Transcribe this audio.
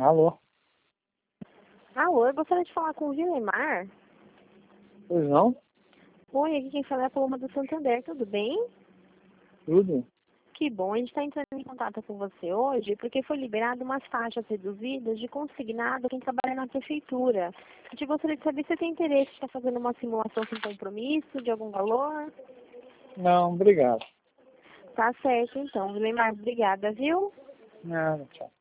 Alô? Alô, eu gostaria de falar com o Vilemar. Pois não? Oi, aqui quem fala é a Paloma do Santander, tudo bem? Tudo? Que bom, a gente está entrando em contato com você hoje porque foi liberado umas faixas reduzidas de consignado quem trabalha na prefeitura. A gente gostaria de saber se você tem interesse em estar fazendo uma simulação sem compromisso, de algum valor. Não, obrigado. Tá certo, então. Vilemar, obrigada, viu? Nada, tchau.